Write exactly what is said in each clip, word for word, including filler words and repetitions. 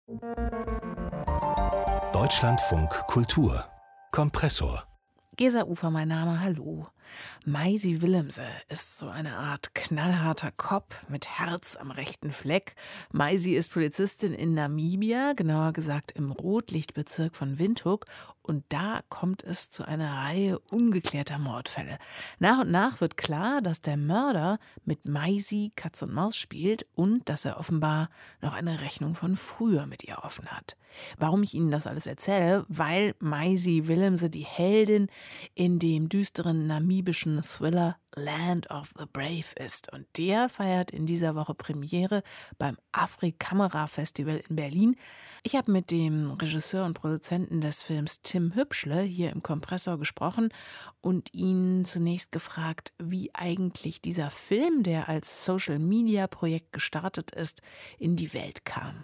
Deutschlandfunk Kultur Kompressor. Gesa Ufer, mein Name, hallo. Maisie Willemse ist so eine Art knallharter Cop mit Herz am rechten Fleck. Maisie ist Polizistin in Namibia, genauer gesagt im Rotlichtbezirk von Windhoek. Und da kommt es zu einer Reihe ungeklärter Mordfälle. Nach und nach wird klar, dass der Mörder mit Maisie Katz und Maus spielt und dass er offenbar noch eine Rechnung von früher mit ihr offen hat. Warum ich Ihnen das alles erzähle? Weil Maisie Willemse die Heldin in dem düsteren namibischen Thriller Land of the Brave ist. Und der feiert in dieser Woche Premiere beim Afri-Kamera-Festival in Berlin. Ich habe mit dem Regisseur und Produzenten des Films Tim Hübschle hier im Kompressor gesprochen und ihn zunächst gefragt, wie eigentlich dieser Film, der als Social-Media-Projekt gestartet ist, in die Welt kam.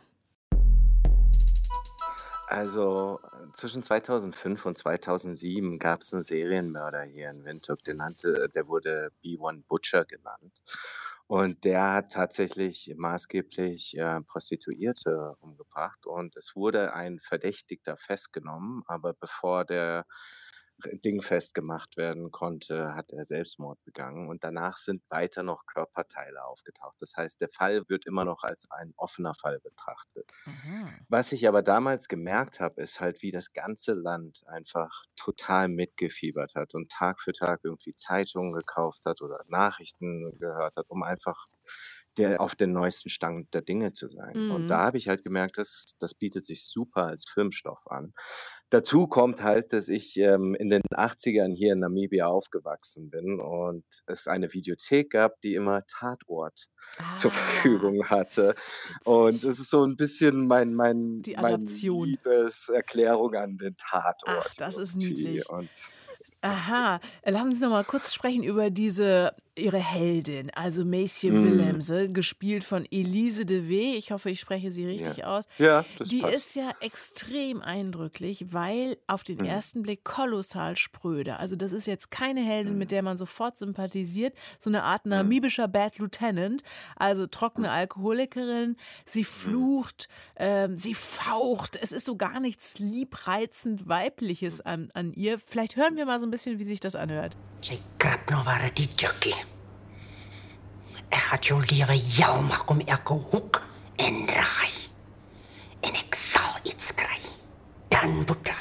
Also zwischen zweitausendfünf und zweitausendsieben gab es einen Serienmörder hier in Windhoek, den nannte der wurde B eins Butcher genannt. Und der hat tatsächlich maßgeblich, äh, Prostituierte umgebracht und es wurde ein Verdächtigter festgenommen, aber bevor der r dingfest gemacht werden konnte, hat er Selbstmord begangen und danach sind weiter noch Körperteile aufgetaucht. Das heißt, der Fall wird immer noch als ein offener Fall betrachtet. Mhm. Was ich aber damals gemerkt habe, ist halt, wie das ganze Land einfach total mitgefiebert hat und Tag für Tag irgendwie Zeitungen gekauft hat oder Nachrichten gehört hat, um einfach der auf den neuesten Stand der Dinge zu sein. Und Mhm. da habe ich halt gemerkt, das das bietet sich super als Filmstoff an. Dazu kommt halt, dass ich, ähm, in den achtzigern hier in Namibia aufgewachsen bin und es eine Videothek gab, die immer Tatort zur Ah, Verfügung hatte. Und witzig. das ist so 'n bisschen mein mein Die mein Adaption. Liebeserklärung an den Ach, Tatort das ist irgendwie niedlich. und Aha, äh, lassen Sie uns noch mal kurz sprechen über diese Ihre Heldin, also Maisie Mhm. Willemse, gespielt von Elise de Wet. Ich hoffe, ich spreche sie Ja. richtig aus. Ja, das Die passt. ist ja extrem eindrücklich, weil auf den Mhm. ersten Blick kolossal spröde. Also, das ist jetzt keine Heldin, mit Mhm. der man sofort sympathisiert, so eine Art Mhm. namibischer Bad Lieutenant, also trockene Mhm. Alkoholikerin. Sie Mhm. flucht, ähm, sie faucht. Es ist so gar nichts liebreizend Weibliches Mhm. an an ihr. Vielleicht hören wir mal so ein bisschen, wie sich das anhört. Sy krap nou waar dit die jukkie. Ek gaan jou lewe jou maak om elke hoek en draai. En ek sal iets kry. Dan, Buddha,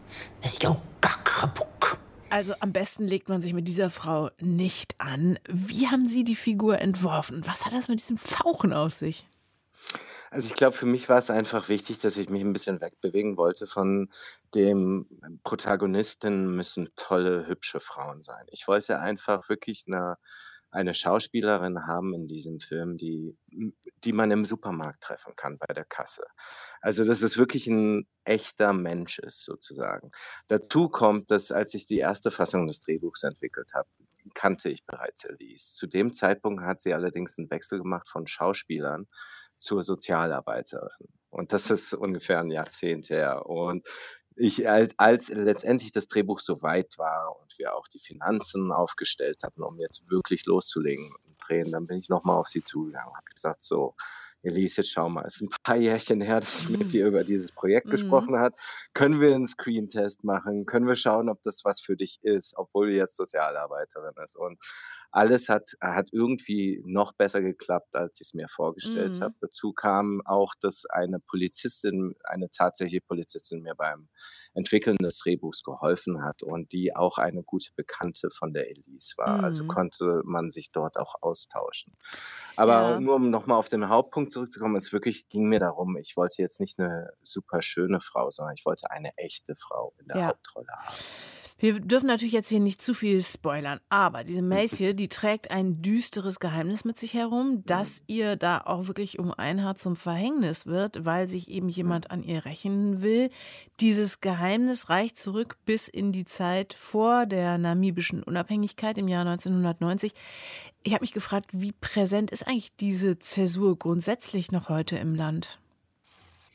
is jou kak geboek. Also, am besten legt man sich mit dieser Frau nicht an. Wie haben Sie die Figur entworfen? Was hat das mit diesem Fauchen auf sich? Also, ich glaube, für mich war es einfach wichtig, dass ich mich 'n bisschen wegbewegen wollte von dem Protagonistinnen müssen tolle, hübsche Frauen sein. Ich wollte einfach wirklich 'ne eine Schauspielerin haben in diesem Film, die hm, die man im Supermarkt treffen kann bei der Kasse. Also, dass es wirklich 'n echter Mensch ist sozusagen. Dazu kommt, dass als ich die erste Fassung des Drehbuchs entwickelt habe, kannte ich bereits Elise. Zu dem Zeitpunkt hat sie allerdings 'n Wechsel gemacht von Schauspielern zur Sozialarbeiterin. Und das ist ungefähr 'n Jahrzehnt her. Und ich als als letztendlich das Drehbuch so weit war und wir auch die Finanzen aufgestellt hatten, um jetzt wirklich loszulegen mit dem Drehen, dann bin ich noch mal auf sie zugegangen und habe gesagt: „So, Elise, jetzt schau mal, ist 'n paar Jährchen her, dass ich mit Mhm. dir über dieses Projekt Mhm. gesprochen habe. Können wir 'n Screentest machen? Können wir schauen, ob das was für dich ist, obwohl du jetzt Sozialarbeiterin ist?“ Und alles hat hat irgendwie noch besser geklappt, als ich's mir vorgestellt habe. Mhm. Dazu kam auch, dass eine Polizistin eine tatsächliche Polizistin mir beim Entwickeln des Drehbuchs geholfen hat und die auch eine gute Bekannte von der Elise war. Also, Mhm. konnte man sich dort auch austauschen. Aber Ja. nur um noch mal auf den Hauptpunkt zurückzukommen, es wirklich ging mir darum, ich wollte jetzt nicht 'ne super schöne Frau, sondern ich wollte eine echte Frau in der Ja. Hauptrolle haben. Wir dürfen natürlich jetzt hier nicht zu viel spoilern, aber diese Mhm. Maisie, die trägt ein düsteres Geheimnis mit sich herum, Mhm. das ihr da auch wirklich um ein Haar zum Verhängnis wird, weil sich eben Mhm. jemand an ihr rächen will. Dieses Geheimnis reicht zurück bis in die Zeit vor der namibischen Unabhängigkeit im Jahr neunzehnhundertneunzig. Ich habe mich gefragt, wie präsent ist eigentlich diese Zäsur grundsätzlich noch heute im Land?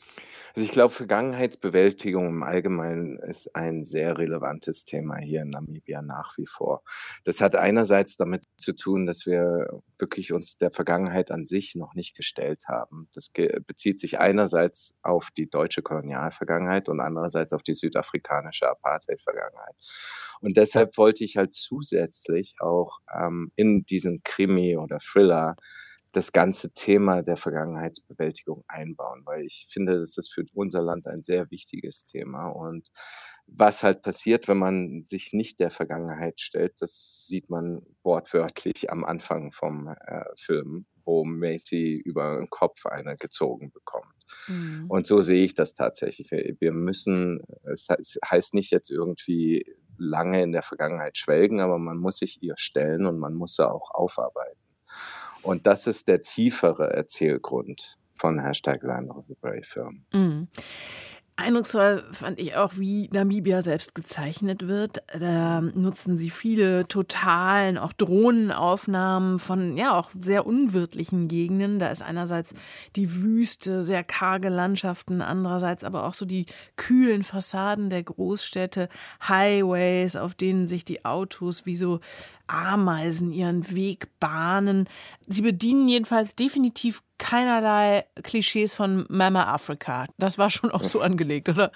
Also, ich glaube, Vergangenheitsbewältigung im Allgemeinen ist ein sehr relevantes Thema hier in Namibia nach wie vor. Das hat einerseits damit zu tun, dass wir wirklich uns der Vergangenheit an sich noch nicht gestellt haben. Das ge bezieht sich einerseits auf die deutsche Kolonialvergangenheit und andererseits auf die südafrikanische Apartheid-Vergangenheit. Und deshalb wollte ich halt zusätzlich auch, ähm, in diesen Krimi oder Thriller das ganze Thema der Vergangenheitsbewältigung einbauen, weil ich finde, das ist für unser Land ein sehr wichtiges Thema. Und was halt passiert, wenn man sich nicht der Vergangenheit stellt, das sieht man wortwörtlich am Anfang vom, äh, Film, wo Macy über den Kopf eine gezogen bekommt. Mhm. Und so sehe ich das tatsächlich. Wir wir müssen es hei es heißt nicht jetzt irgendwie lange in der Vergangenheit schwelgen, aber man muss sich ihr stellen und man muss sie auch aufarbeiten. Und das ist der tiefere Erzählgrund von Hashtag Land of the Brave Film. Mhm. Eindrucksvoll fand ich auch, wie Namibia selbst gezeichnet wird. Da nutzen sie viele totalen, auch Drohnenaufnahmen von, ja, auch sehr unwirtlichen Gegenden. Da ist einerseits die Wüste, sehr karge Landschaften, andererseits aber auch so die kühlen Fassaden der Großstädte, Highways, auf denen sich die Autos wie so Ameisen ihren Weg bahnen. Sie bedienen jedenfalls definitiv keinerlei Klischees von Mama Africa. Das war schon auch so angelegt, oder?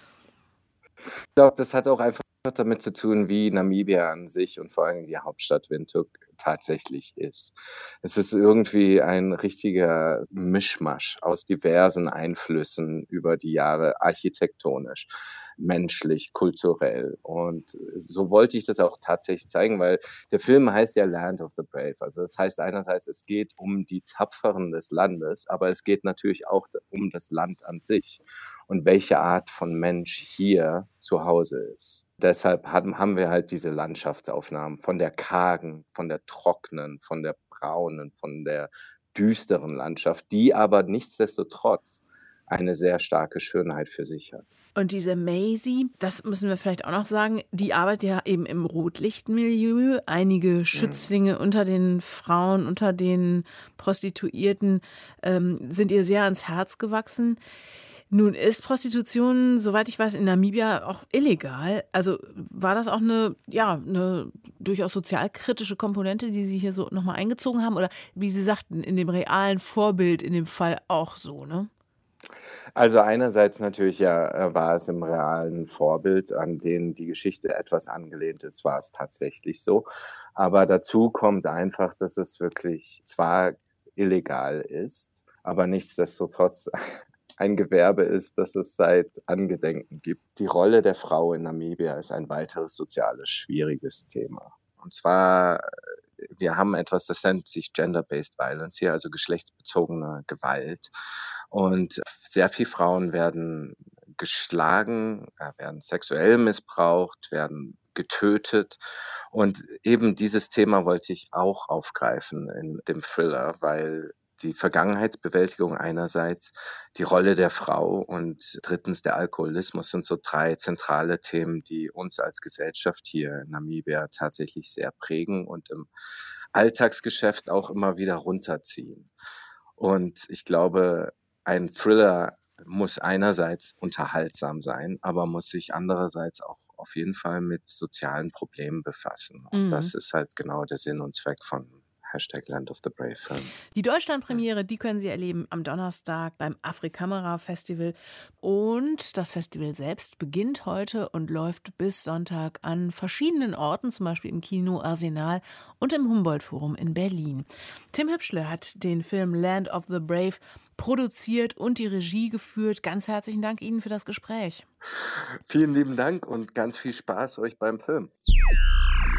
Ich glaube, das hat auch einfach damit zu tun, wie Namibia an sich und vor allem die Hauptstadt Windhoek tatsächlich ist. Es ist irgendwie ein richtiger Mischmasch aus diversen Einflüssen über die Jahre, architektonisch, menschlich, kulturell. Und so wollte ich das auch tatsächlich zeigen, weil der Film heißt ja Land of the Brave. Also das heißt einerseits, es geht um die Tapferen des Landes, aber es geht natürlich auch um das Land an sich und welche Art von Mensch hier zu Hause ist. Deshalb haben haben wir halt diese Landschaftsaufnahmen von der kargen, von der trockenen, von der braunen, von der düsteren Landschaft, die aber nichtsdestotrotz eine sehr starke Schönheit für sich hat. Und diese Maisie, das müssen wir vielleicht auch noch sagen, die arbeitet ja eben im Rotlichtmilieu. Einige Schützlinge unter den Frauen, unter den Prostituierten ähm, sind ihr sehr ans Herz gewachsen. Nun ist Prostitution, soweit ich weiß, in Namibia auch illegal. Also war das auch eine, ja, eine durchaus sozialkritische Komponente, die Sie hier so nochmal eingezogen haben? Oder wie Sie sagten, in dem realen Vorbild in dem Fall auch so, ne? Also einerseits natürlich ja, äh, war es im realen Vorbild, an den die Geschichte etwas angelehnt ist, war es tatsächlich so. Aber dazu kommt einfach, dass es wirklich zwar illegal ist, aber nichtsdestotrotz ein Gewerbe ist, das es seit Angedenken gibt. Die Rolle der Frau in Namibia ist ein weiteres soziales schwieriges Thema. Und zwar, äh, wir haben etwas, das nennt sich Gender-Based Violence hier, also geschlechtsbezogene Gewalt. Und sehr viele Frauen werden geschlagen, äh, werden sexuell missbraucht, werden getötet. Und eben dieses Thema wollte ich auch aufgreifen in dem Thriller, weil die Vergangenheitsbewältigung einerseits, die Rolle der Frau und drittens der Alkoholismus sind so drei zentrale Themen, die uns als Gesellschaft hier in Namibia tatsächlich sehr prägen und im Alltagsgeschäft auch immer wieder runterziehen. Und ich glaube, ein Thriller muss einerseits unterhaltsam sein, aber muss sich andererseits auch auf jeden Fall mit sozialen Problemen befassen. Und Mhm. das ist halt genau der Sinn und Zweck von Hashtag Land of the Brave Film. Die Deutschlandpremiere, die können Sie erleben am Donnerstag beim Afrikamera Festival. Und das Festival selbst beginnt heute und läuft bis Sonntag an verschiedenen Orten, zum Beispiel im Kino Arsenal und im Humboldt-Forum in Berlin. Tim Hübschle hat den Film Land of the Brave produziert und die Regie geführt. Ganz herzlichen Dank Ihnen für das Gespräch. Vielen lieben Dank und ganz viel Spaß euch beim Film.